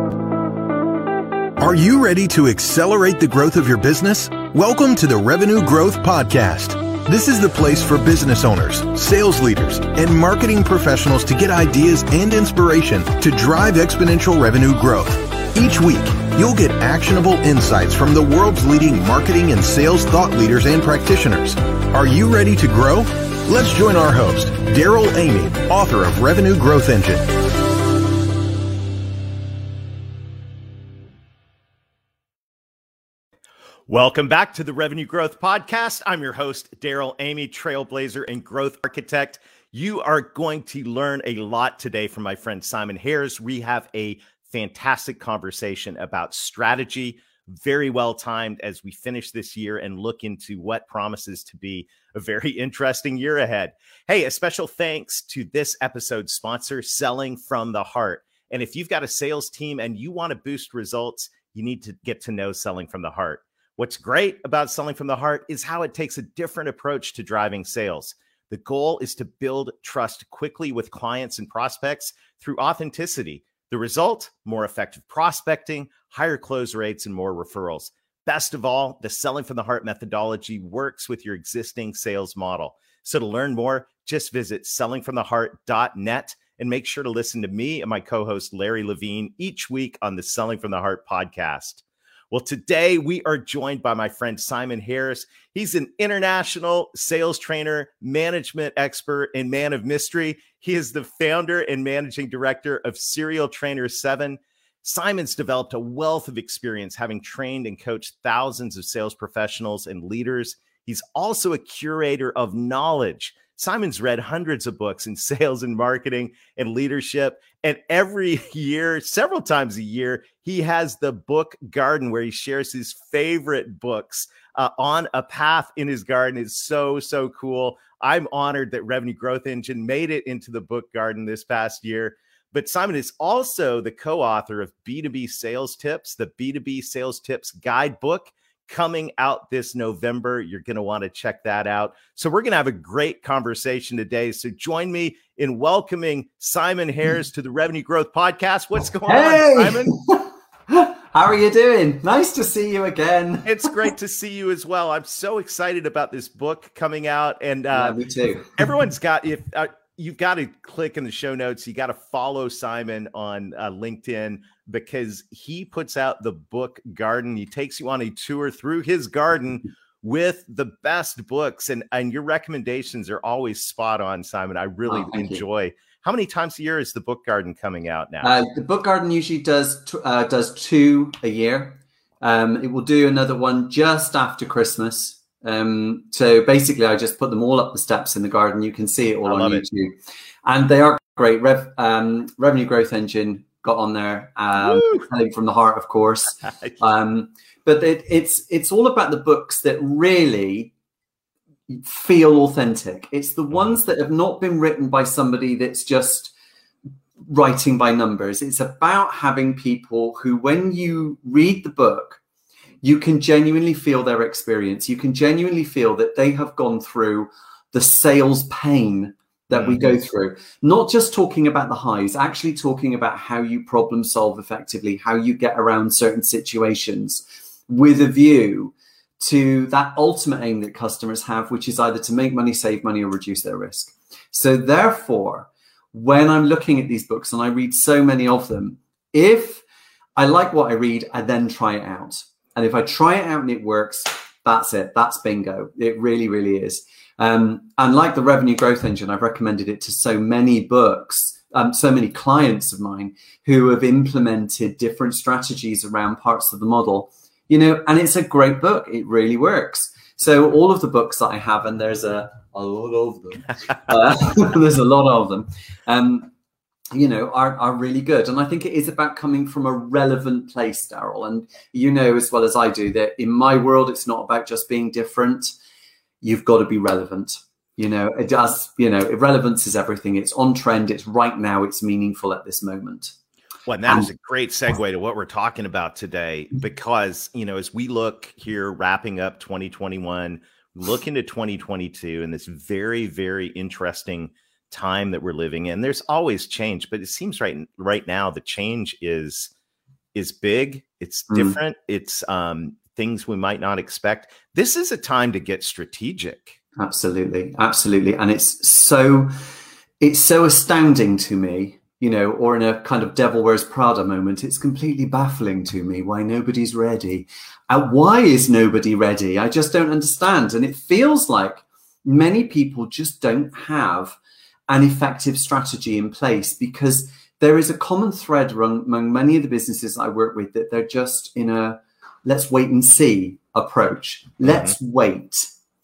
Are you ready to accelerate the growth of your business? Welcome to the Revenue Growth Podcast. This is the place for business owners, sales leaders, and marketing professionals to get ideas and inspiration to drive exponential revenue growth. Each week, you'll get actionable insights from the world's leading marketing and sales thought leaders and practitioners. Are you ready to grow? Let's join our host, Daryl Amy, author of Revenue Growth Engine. Welcome back to the Revenue Growth Podcast. I'm your host, Daryl Amy, trailblazer and growth architect. You are going to learn a lot today from my friend Simon Harris. We have a fantastic conversation about strategy, very well timed as we finish this year and look into what promises to be a very interesting year ahead. Hey, a special thanks to this episode's sponsor, Selling from the Heart. And if you've got a sales team and you want to boost results, you need to get to know Selling from the Heart. What's great about Selling from the Heart is how it takes a different approach to driving sales. The goal is to build trust quickly with clients and prospects through authenticity. The result, more effective prospecting, higher close rates, and more referrals. Best of all, the Selling from the Heart methodology works with your existing sales model. So to learn more, just visit sellingfromtheheart.net and make sure to listen to me and my co-host Larry Levine each week on the Selling from the Heart podcast. Well, today we are joined by my friend Simon Harris. He's an international sales trainer, management expert, and man of mystery. He is the founder and managing director of Serial Trainer 7. Simon's developed a wealth of experience having trained and coached thousands of sales professionals and leaders. He's also a curator of knowledge. Simon's read hundreds of books in sales and marketing and leadership. And every year, several times a year, he has the book garden where he shares his favorite books on a path in his garden. It's so cool. I'm honored that Revenue Growth Engine made it into the book garden this past year. But Simon is also the co-author of B2B Sales Tips, the B2B Sales Tips Guidebook, coming out this November. You're going to want to check that out. So we're going to have a great conversation today. So join me in welcoming Simon Harris to the Revenue Growth Podcast. What's going on, Simon? How are you doing? Nice to see you again. It's great to see you as well. I'm so excited about this book coming out. And me too. Everyone's got, if you've got to click in the show notes, you got to follow Simon on LinkedIn, because he puts out the book garden. He takes you on a tour through his garden with the best books, and your recommendations are always spot on, Simon. I really enjoy. You. How many times a year is the book garden coming out now? The book garden usually does 2 a year. It will do another one just after Christmas. So basically, I just put them all up the steps in the garden. You can see it all on YouTube, and they are great. Revenue Growth Engine got on there, Selling from the Heart, of course. But it's all about the books that really feel authentic. It's the ones that have not been written by somebody that's just writing by numbers. It's about having people who, when you read the book, you can genuinely feel their experience. You can genuinely feel that they have gone through the sales pain that we go through. Not just talking about the highs, actually talking about how you problem solve effectively, how you get around certain situations with a view to that ultimate aim that customers have, which is either to make money, save money, or reduce their risk. So therefore, when I'm looking at these books, and I read so many of them, if I like what I read, I then try it out. And if I try it out and it works, that's it. That's bingo. It really, really is. And like the Revenue Growth Engine, I've recommended it to so many books, so many clients of mine who have implemented different strategies around parts of the model, and it's a great book. It really works. So all of the books that I have, and there's a lot of them, there's a lot of them, are really good. And I think it is about coming from a relevant place, Daryl. And as well as I do that in my world, it's not about just being different. You've got to be relevant. It does, relevance is everything. It's on trend. It's right now. It's meaningful at this moment. Well, and that is a great segue to what we're talking about today, because, as we look here, wrapping up 2021, look into 2022 and this very, very interesting time that we're living in. There's always change, but it seems right now the change is is big. It's different. It's things we might not expect. This is a time to get strategic. Absolutely. Absolutely. And it's so astounding to me, or in a kind of Devil Wears Prada moment, it's completely baffling to me why nobody's ready. Why is nobody ready? I just don't understand. And it feels like many people just don't have an effective strategy in place, because there is a common thread among many of the businesses I work with that they're just in a let's wait and see approach. Let's wait.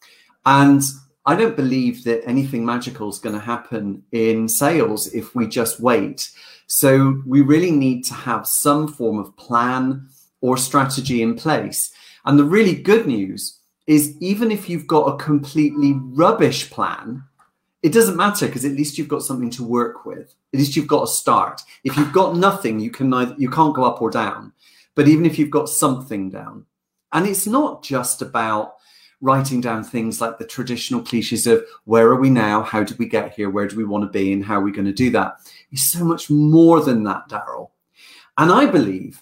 And I don't believe that anything magical is going to happen in sales if we just wait. So we really need to have some form of plan or strategy in place. And the really good news is, even if you've got a completely rubbish plan, it doesn't matter, because at least you've got something to work with. At least you've got a start. If you've got nothing, you can't go up or down. But even if you've got something down, and it's not just about writing down things like the traditional cliches of where are we now, how did we get here, where do we want to be, and how are we going to do that. It's so much more than that, Daryl. And I believe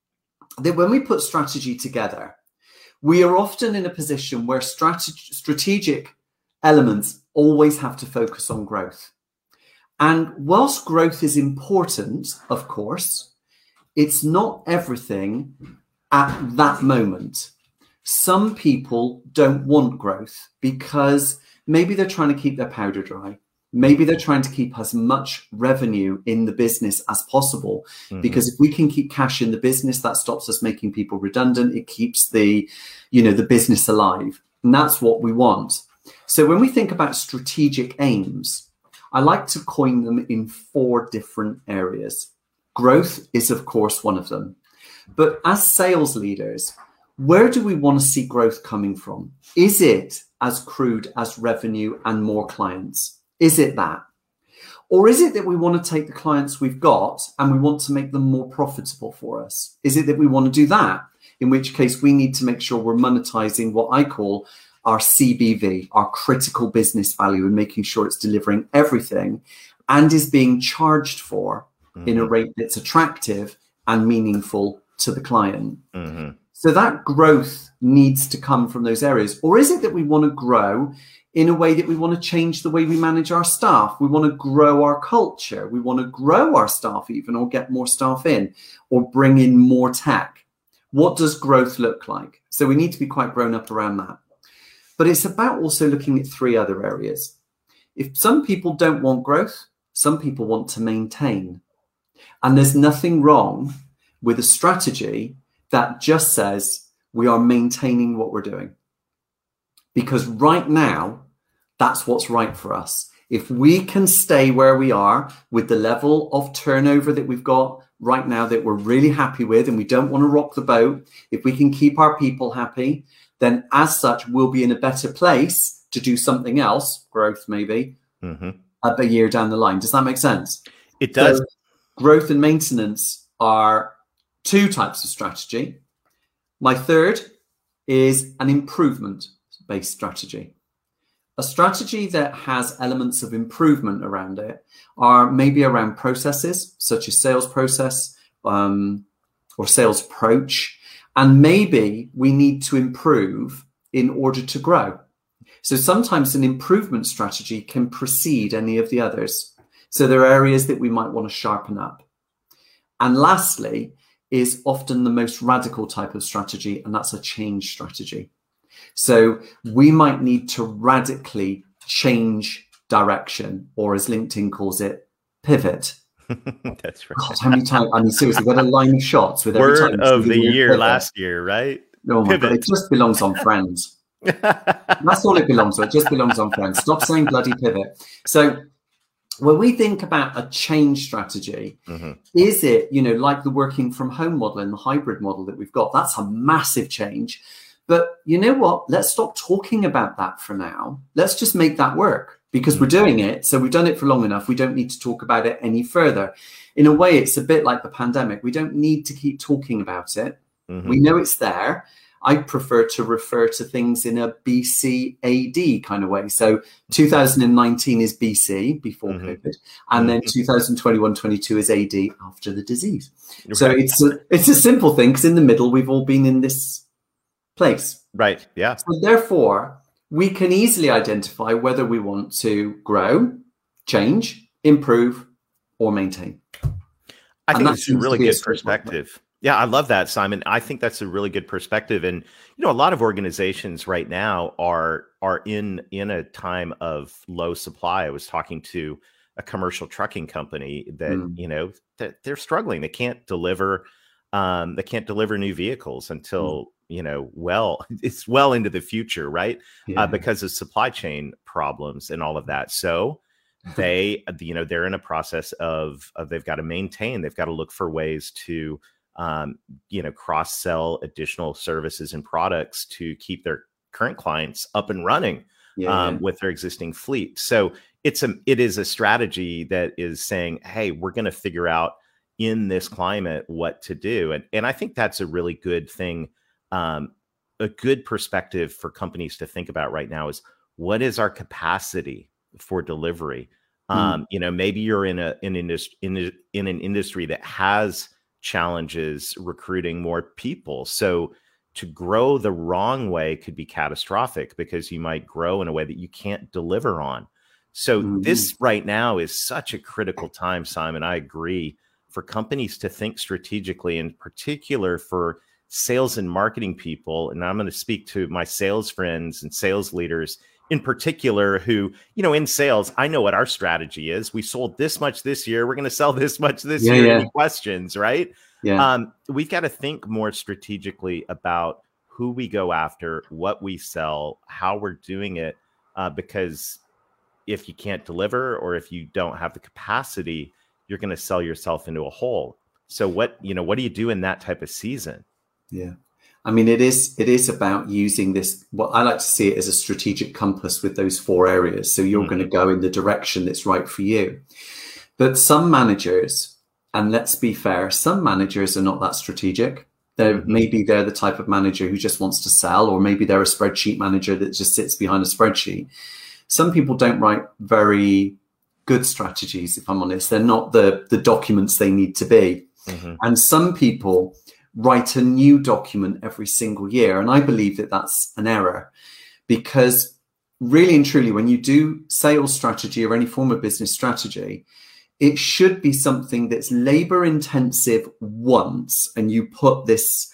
that when we put strategy together, we are often in a position where strategic elements always have to focus on growth. And whilst growth is important, of course, it's not everything at that moment. Some people don't want growth because maybe they're trying to keep their powder dry. Maybe they're trying to keep as much revenue in the business as possible, because if we can keep cash in the business, that stops us making people redundant. It keeps the business alive. And that's what we want. So when we think about strategic aims, I like to coin them in 4 different areas. Growth is, of course, one of them. But as sales leaders, where do we want to see growth coming from? Is it as crude as revenue and more clients? Is it that? Or is it that we want to take the clients we've got and we want to make them more profitable for us? Is it that we want to do that? In which case we need to make sure we're monetizing what I call our CBV, our critical business value, and making sure it's delivering everything and is being charged for in a rate that's attractive and meaningful to the client. So that growth needs to come from those areas. Or is it that we want to grow in a way that we want to change the way we manage our staff? We want to grow our culture. We want to grow our staff even, or get more staff in, or bring in more tech. What does growth look like? So we need to be quite grown up around that. But it's about also looking at 3 other areas. If some people don't want growth, some people want to maintain. And there's nothing wrong with a strategy that just says we are maintaining what we're doing. Because right now, that's what's right for us. If we can stay where we are with the level of turnover that we've got right now that we're really happy with, and we don't want to rock the boat, if we can keep our people happy, then as such, we'll be in a better place to do something else, growth maybe, a year down the line. Does that make sense? It does. So growth and maintenance are 2 types of strategy. My third is an improvement-based strategy. A strategy that has elements of improvement around it are maybe around processes, such as sales process or sales approach. And maybe we need to improve in order to grow. So sometimes an improvement strategy can precede any of the others. So there are areas that we might want to sharpen up. And lastly is often the most radical type of strategy, and that's a change strategy. So we might need to radically change direction, or as LinkedIn calls it, pivot. That's right. God, how many times? I mean, seriously, what a line of shots with every word time. of the year pivot. Last year, right? Oh my God, it just belongs on Friends. That's all it belongs to. It just belongs on Friends. Stop saying bloody pivot. So when we think about a change strategy, is it, like the working from home model and the hybrid model that we've got? That's a massive change. But you know what? Let's stop talking about that for now. Let's just make that work, because we're doing it. So we've done it for long enough. We don't need to talk about it any further. In a way, it's a bit like the pandemic. We don't need to keep talking about it. We know it's there. I prefer to refer to things in a BC AD kind of way. So 2019 is BC, before COVID, and then 2021-22 is AD, after the disease. So it's a simple thing, because in the middle, we've all been in this place. Right, yeah. So therefore, we can easily identify whether we want to grow, change, improve, or maintain. I think that's a really good perspective. Yeah, I love that, Simon. I think that's a really good perspective. And, a lot of organizations right now are in a time of low supply. I was talking to a commercial trucking company that, that they're struggling. They can't deliver new vehicles until, it's well into the future, right? Yeah. Because of supply chain problems and all of that. So they're in a process of they've got to maintain, they've got to look for ways to cross-sell additional services and products to keep their current clients up and running with their existing fleet. So it is a strategy that is saying, hey, we're going to figure out in this climate what to do. And I think that's a really good thing. A good perspective for companies to think about right now is, what is our capacity for delivery? Maybe you're in an industry that has challenges recruiting more people. So to grow the wrong way could be catastrophic, because you might grow in a way that you can't deliver on. So this right now is such a critical time, Simon. I agree, for companies to think strategically, in particular for sales and marketing people. And I'm going to speak to my sales friends and sales leaders in particular, who, in sales, I know what our strategy is. We sold this much this year. We're going to sell this much this year. Yeah. Any questions, right? Yeah. We've got to think more strategically about who we go after, what we sell, how we're doing it, because if you can't deliver, or if you don't have the capacity, you're going to sell yourself into a hole. So what do you do in that type of season? Yeah. I mean, it is about using this, what I like to see it as a strategic compass with those 4 areas. So you're going to go in the direction that's right for you. But some managers, and let's be fair, some managers are not that strategic. Maybe they're the type of manager who just wants to sell, or maybe they're a spreadsheet manager that just sits behind a spreadsheet. Some people don't write very good strategies, if I'm honest. They're not the documents they need to be. And some people write a new document every single year. And I believe that that's an error, because really and truly, when you do sales strategy or any form of business strategy, it should be something that's labor intensive once, and you put this,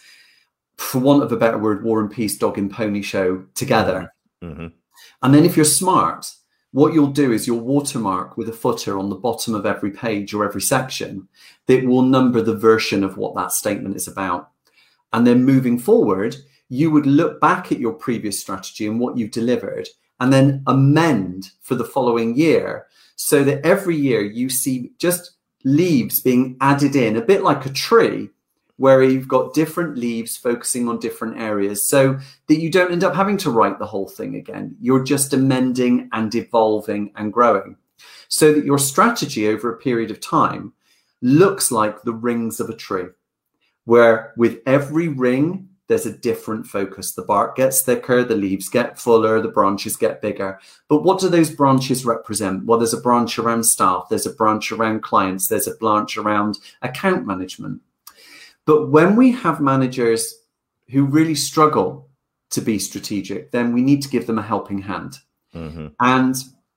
for want of a better word, War and Peace, dog and pony show together. And then if you're smart, what you'll do is you'll watermark with a footer on the bottom of every page or every section that will number the version of what that statement is about. And then moving forward, you would look back at your previous strategy and what you've delivered, and then amend for the following year, so that every year you see just leaves being added in, a bit like a tree, where you've got different leaves focusing on different areas, so that you don't end up having to write the whole thing again. You're just amending and evolving and growing, so that your strategy over a period of time looks like the rings of a tree, where with every ring, there's a different focus. The bark gets thicker, the leaves get fuller, the branches get bigger. But what do those branches represent? Well, there's a branch around staff, there's a branch around clients, there's a branch around account management. But when we have managers who really struggle to be strategic, then we need to give them a helping hand. And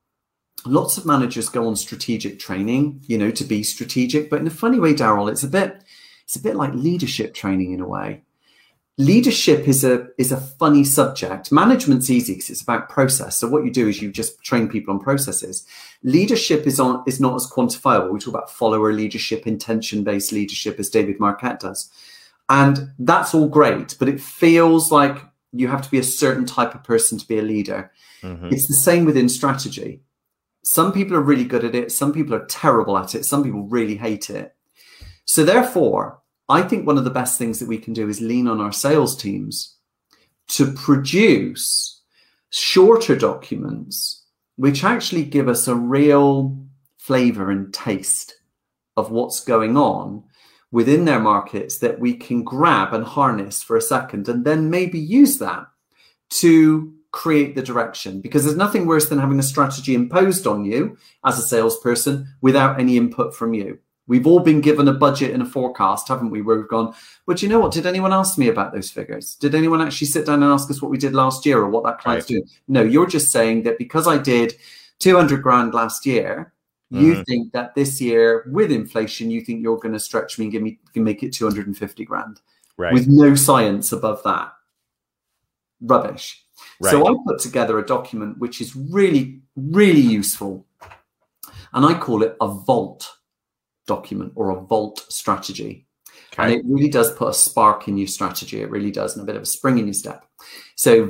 lots of managers go on strategic training, to be strategic. But in a funny way, Daryl, it's a bit like leadership training in a way. Leadership is a funny subject. Management's easy because it's about process. So what you do is you just train people on processes. Leadership is not as quantifiable. We talk about follower leadership, intention-based leadership, as David Marquette does. And that's all great, but it feels like you have to be a certain type of person to be a leader. It's the same within strategy. Some people are really good at it. Some people are terrible at it. Some people really hate it. So therefore, I think one of the best things that we can do is lean on our sales teams to produce shorter documents, which actually give us a real flavor and taste of what's going on, within their markets that we can grab and harness for a second and then maybe use that to create the direction. Because there's nothing worse than having a strategy imposed on you as a salesperson without any input from you. We've all been given a budget and a forecast, haven't we, where we've gone, but you know what, did anyone ask me about those figures? Did anyone actually sit down and ask us what we did last year or what that client's doing? No, you're just saying that because I did 200 grand last year, you think that this year with inflation, you think you're going to stretch me and make it 250 grand with no science above that. Rubbish. Right. So I put together a document which is really, really useful. And I call it a VOLT document or a VOLT strategy. Okay. And it really does put a spark in your strategy. It really does, and a bit of a spring in your step. So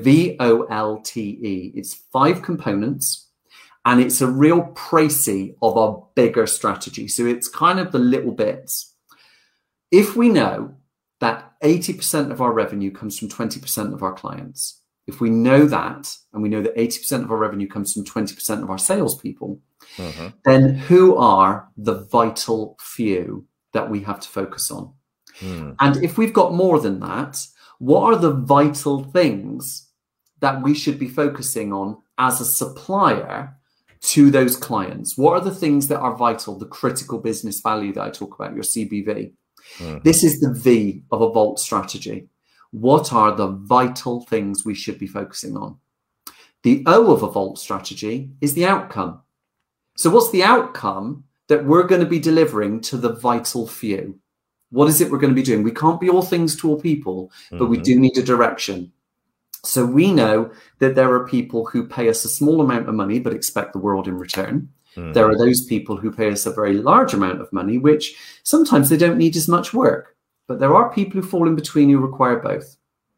VOLTE, it's 5 components, and it's a real précis of a bigger strategy. So it's kind of the little bits. If we know that 80% of our revenue comes from 20% of our clients, if we know that, and we know that 80% of our revenue comes from 20% of our salespeople, then who are the vital few that we have to focus on? And if we've got more than that, what are the vital things that we should be focusing on as a supplier to those clients? What are the things that are vital, the critical business value that I talk about, your CBV? This is the V of a VOLT strategy. What are the vital things we should be focusing on? The O of a VOLT strategy is the outcome. So what's the outcome that we're going to be delivering to the vital few? What is it we're going to be doing? We can't be all things to all people, but we do need a direction. So we know that there are people who pay us a small amount of money, but expect the world in return. There are those people who pay us a very large amount of money, which sometimes they don't need as much work. But there are people who fall in between who require both.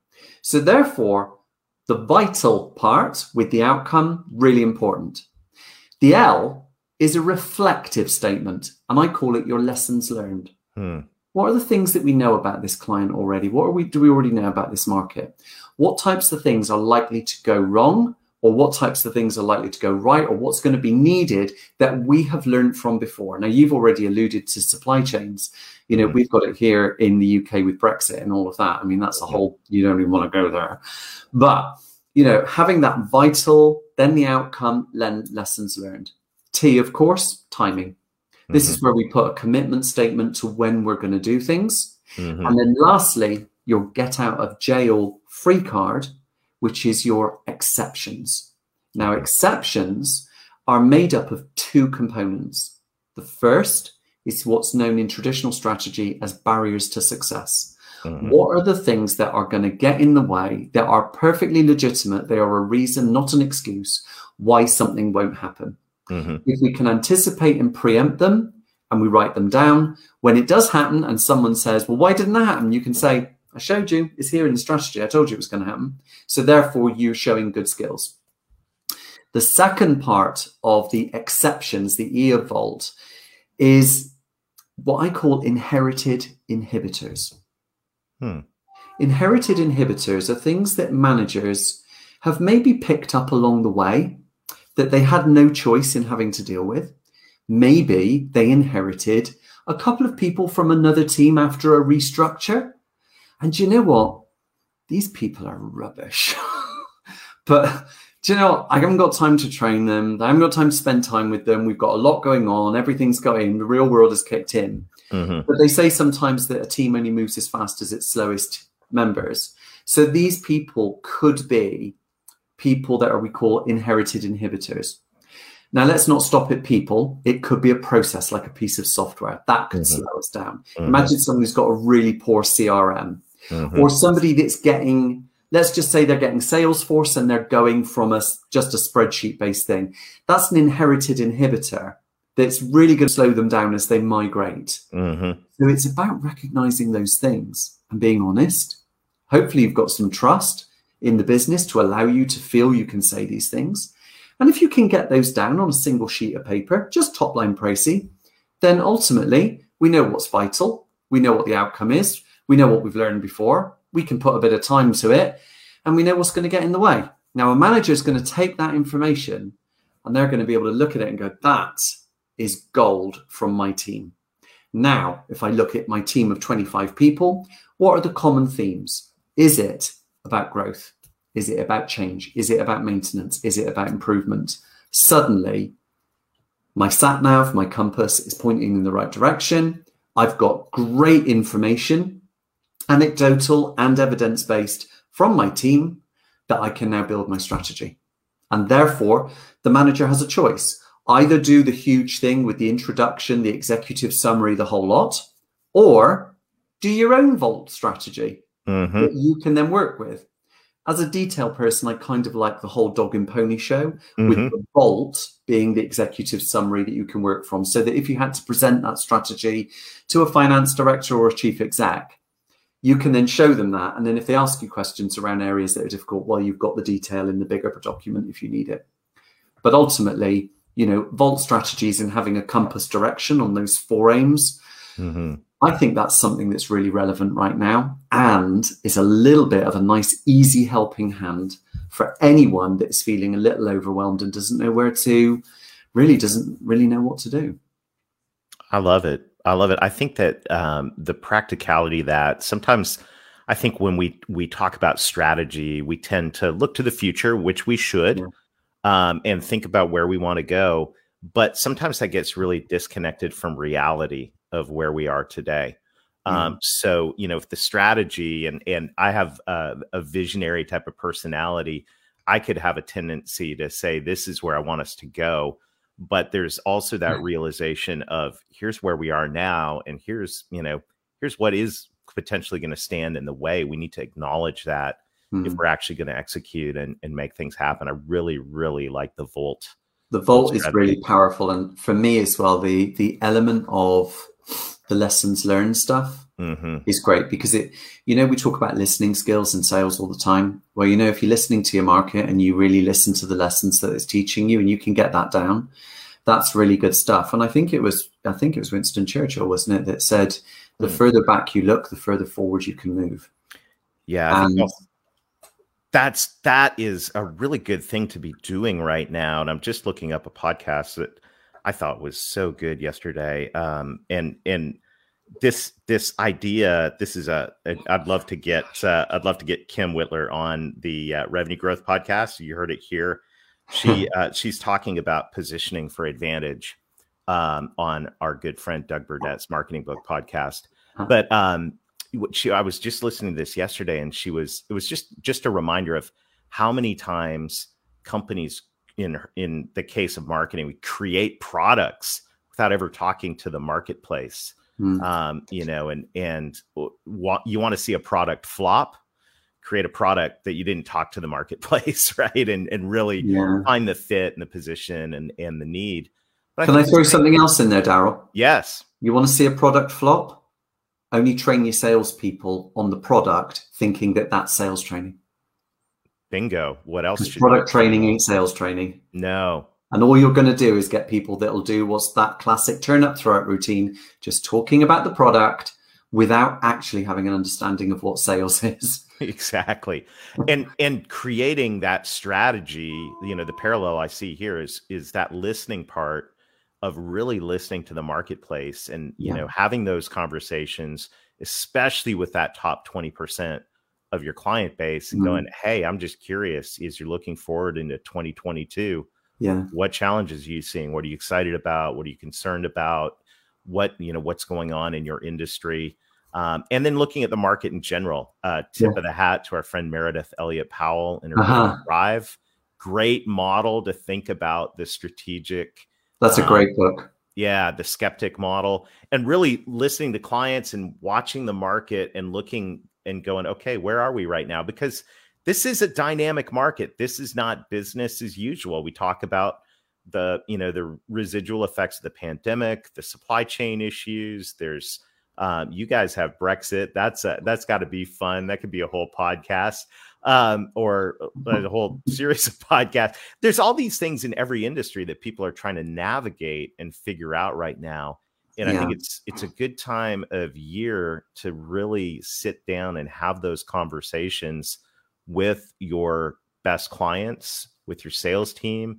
So therefore, the vital part with the outcome, really important. The L is a reflective statement, and I call it your lessons learned. What are the things that we know about this client already? Do we already know about this market? What types of things are likely to go wrong, or what types of things are likely to go right, or what's going to be needed that we have learned from before? Now, you've already alluded to supply chains. You know, we've got it here in the UK with Brexit and all of that. I mean, that's a whole, you don't even want to go there. But, you know, having that vital, then the outcome, lessons learned. T, of course, timing. This is where we put a commitment statement to when we're going to do things. And then lastly, your get out of jail free card, which is your exceptions. Now, exceptions are made up of 2 components. The first is what's known in traditional strategy as barriers to success. What are the things that are going to get in the way that are perfectly legitimate? They are a reason, not an excuse, why something won't happen. If we can anticipate and preempt them and we write them down, when it does happen and someone says, well, why didn't that happen? You can say, I showed you, it's here in the strategy. I told you it was going to happen. So therefore, you're showing good skills. The second part of the exceptions, the E of VOLT, is what I call inherited inhibitors. Inherited inhibitors are things that managers have maybe picked up along the way that they had no choice in having to deal with. Maybe they inherited a couple of people from another team after a restructure. And you know what? These people are rubbish. But do you know, I haven't got time to train them. I haven't got time to spend time with them. We've got a lot going on. Everything's going. The real world has kicked in. But they say sometimes that a team only moves as fast as its slowest members. So these people could be people that we call inherited inhibitors. Now, let's not stop at people. It could be a process, like a piece of software. That could slow us down. Imagine someone who's got a really poor CRM, or somebody that's getting, let's just say they're getting Salesforce and they're going from just a spreadsheet-based thing. That's an inherited inhibitor that's really going to slow them down as they migrate. So it's about recognizing those things and being honest. Hopefully you've got some trust in the business to allow you to feel you can say these things. And if you can get those down on a single sheet of paper, just top line précis, then ultimately we know what's vital. We know what the outcome is. We know what we've learned before. We can put a bit of time to it, and we know what's going to get in the way. Now, a manager is going to take that information and they're going to be able to look at it and go, that is gold from my team. Now, if I look at my team of 25 people, what are the common themes? Is it about growth? Is it about change? Is it about maintenance? Is it about improvement? Suddenly, my sat nav, my compass is pointing in the right direction. I've got great information, anecdotal and evidence-based, from my team that I can now build my strategy. And therefore, the manager has a choice. Either do the huge thing with the introduction, the executive summary, the whole lot, or do your own Vault strategy that you can then work with. As a detail person, I kind of like the whole dog and pony show, with the Vault being the executive summary that you can work from, so that if you had to present that strategy to a finance director or a chief exec, you can then show them that. And then if they ask you questions around areas that are difficult, well, you've got the detail in the bigger document if you need it. But ultimately, Vault strategies and having a compass direction on those 4 aims, I think that's something that's really relevant right now, and is a little bit of a nice, easy helping hand for anyone that is feeling a little overwhelmed and doesn't know doesn't really know what to do. I love it. I think that the practicality that sometimes, I think when we talk about strategy, we tend to look to the future, which we should, and think about where we want to go. But sometimes that gets really disconnected from reality of where we are today. So, if the strategy, and I have a visionary type of personality, I could have a tendency to say, this is where I want us to go. But there's also that realization of, here's where we are now, and here's what is potentially going to stand in the way. We need to acknowledge that if we're actually going to execute and make things happen. I really, really like the Vault. The Vault is really powerful. And for me as well, the element of the lessons learned stuff is great, because we talk about listening skills in sales all the time. Well, if you're listening to your market and you really listen to the lessons that it's teaching you, and you can get that down, that's really good stuff. And I think it was Winston Churchill, wasn't it, that said, the further back you look, the further forward you can move. Yeah. That is a really good thing to be doing right now. And I'm just looking up a podcast that I thought was so good yesterday. And this idea, I'd love to get Kim Whitler on the Revenue Growth Podcast. You heard it here. She's talking about positioning for advantage on our good friend Doug Burdett's Marketing Book Podcast. But I was just listening to this yesterday, and it was just a reminder of how many times companies, in the case of marketing, we create products without ever talking to the marketplace. You want to see a product flop, create a product that you didn't talk to the marketplace, right? And really find the fit and the position and the need. But Can I throw something else in there, Daryl? Yes. You want to see a product flop? Only train your salespeople on the product, thinking that that's sales training. Bingo. What else? Product training ain't sales training. No. And all you're going to do is get people that'll do what's that classic turn up, throw out routine, just talking about the product without actually having an understanding of what sales is. Exactly. And creating that strategy, the parallel I see here is that listening part of really listening to the marketplace and, having those conversations, especially with that top 20% of your client base, and going, hey, I'm just curious, as you're looking forward into 2022, what challenges are you seeing? What are you excited about? What are you concerned about? What's going on in your industry? And then looking at the market in general. Tip of the hat to our friend Meredith Elliott Powell in her Drive. Great model to think about the strategic. That's a great book. Yeah, the skeptic model, and really listening to clients and watching the market and looking and going, okay, where are we right now? Because this is a dynamic market. This is not business as usual. We talk about the residual effects of the pandemic, the supply chain issues. There's you guys have Brexit. That's got to be fun. That could be a whole podcast. Or a whole series of podcasts. There's all these things in every industry that people are trying to navigate and figure out right now. And I think it's a good time of year to really sit down and have those conversations with your best clients, with your sales team,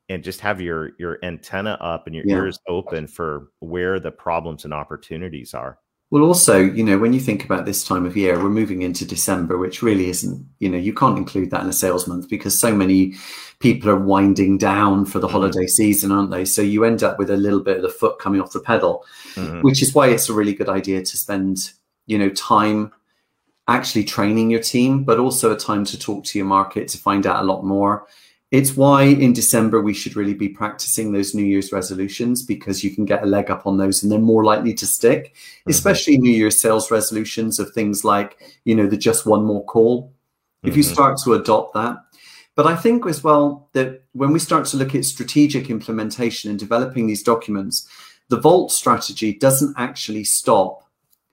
and just have your antenna up and your ears open for where the problems and opportunities are. Well, also, you know, when you think about this time of year, we're moving into December, which really isn't, you know, you can't include that in a sales month because so many people are winding down for the holiday season, aren't they? So you end up with a little bit of the foot coming off the pedal, which is why it's a really good idea to spend, you know, time actually training your team, but also a time to talk to your market to find out a lot more. It's why in December we should really be practicing those New Year's resolutions, because you can get a leg up on those and they're more likely to stick, especially New Year's sales resolutions of things like, you know, the just one more call. If you start to adopt that. But I think as well that when we start to look at strategic implementation and developing these documents, the Vault strategy doesn't actually stop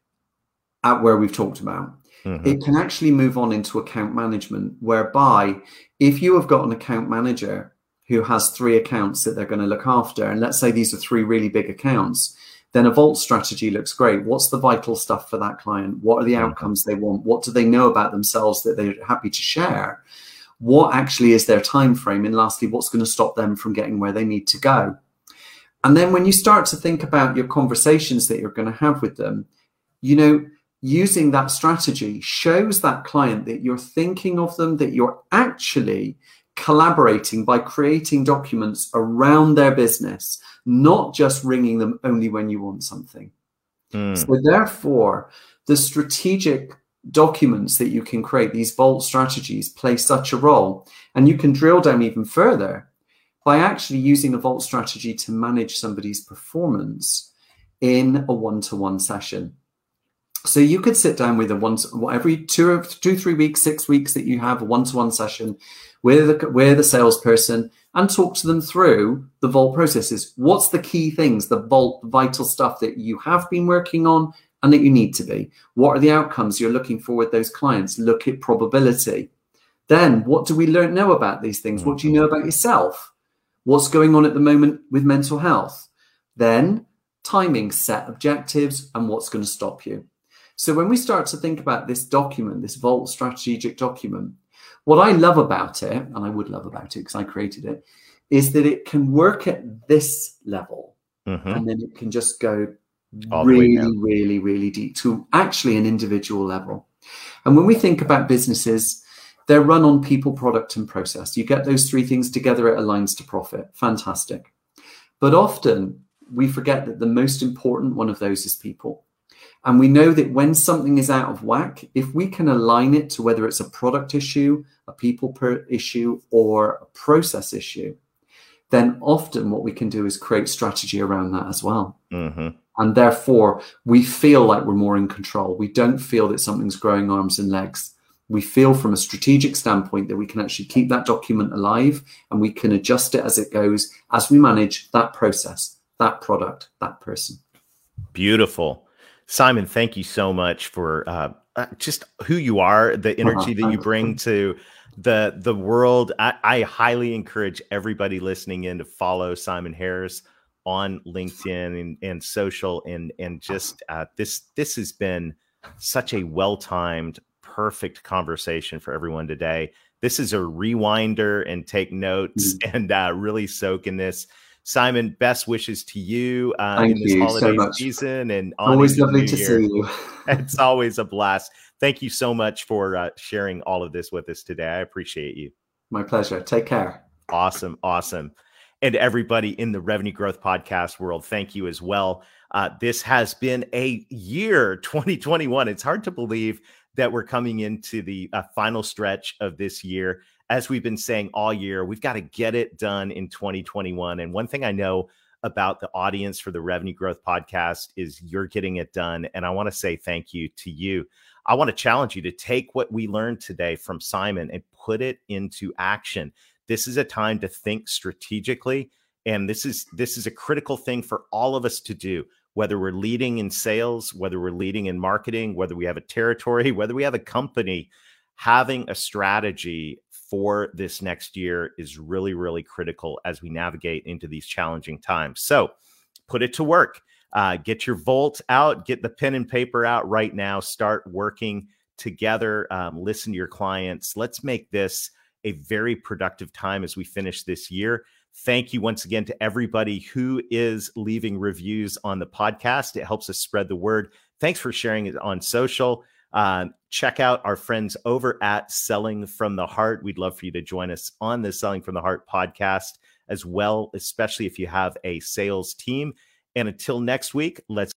at where we've talked about. It can actually move on into account management, whereby if you have got an account manager who has 3 accounts that they're going to look after, and let's say these are 3 really big accounts, then a Vault strategy looks great. What's the vital stuff for that client? What are the outcomes they want? What do they know about themselves that they're happy to share? What actually is their time frame? And lastly, what's going to stop them from getting where they need to go? And then when you start to think about your conversations that you're going to have with them, you know, using that strategy shows that client that you're thinking of them, that you're actually collaborating by creating documents around their business, not just ringing them only when you want something. So therefore, the strategic documents that you can create, these Vault strategies, play such a role. And you can drill down even further by actually using a Vault strategy to manage somebody's performance in a one-to-one session. So you could sit down with every 2 or 3 weeks, 6 weeks that you have a one-to-one session with the salesperson and talk to them through the Vault processes. What's the key things, the Vault vital stuff that you have been working on and that you need to be? What are the outcomes you're looking for with those clients? Look at probability. Then what do we know about these things? What do you know about yourself? What's going on at the moment with mental health? Then timing, set objectives, and what's going to stop you. So when we start to think about this document, this Vault strategic document, what I love about it, and I would love about it because I created it, is that it can work at this level and then it can just go really, really deep to actually an individual level. And when we think about businesses, they're run on people, product, and process. You get those 3 things together, it aligns to profit. Fantastic. But often we forget that the most important one of those is people. And we know that when something is out of whack, if we can align it to whether it's a product issue, a people issue, or a process issue, then often what we can do is create strategy around that as well. And therefore, we feel like we're more in control. We don't feel that something's growing arms and legs. We feel from a strategic standpoint that we can actually keep that document alive and we can adjust it as it goes, as we manage that process, that product, that person. Beautiful. Simon, thank you so much for just who you are, the energy that you bring to the world. I highly encourage everybody listening in to follow Simon Harris on LinkedIn and social. And just this has been such a well-timed, perfect conversation for everyone today. This is a rewinder and take notes and really soak in this. Simon, best wishes to you in this holiday season, and always lovely to see you. It's always a blast. Thank you so much for sharing all of this with us today. I appreciate you. My pleasure. Take care. Awesome. And everybody in the Revenue Growth Podcast world, thank you as well. This has been a year, 2021. It's hard to believe that we're coming into the final stretch of this year. As we've been saying all year, we've got to get it done in 2021. And one thing I know about the audience for the Revenue Growth Podcast is you're getting it done. And I want to say thank you to you. I want to challenge you to take what we learned today from Simon and put it into action. This is a time to think strategically. And this is a critical thing for all of us to do, whether we're leading in sales, whether we're leading in marketing, whether we have a territory, whether we have a company. Having a strategy for this next year is really, really critical as we navigate into these challenging times. So put it to work. Get your Vault out, get the pen and paper out right now, start working together, listen to your clients. Let's make this a very productive time as we finish this year. Thank you once again to everybody who is leaving reviews on the podcast. It helps us spread the word. Thanks for sharing it on social. Check out our friends over at Selling from the Heart. We'd love for you to join us on the Selling from the Heart podcast as well, especially if you have a sales team. And until next week, let's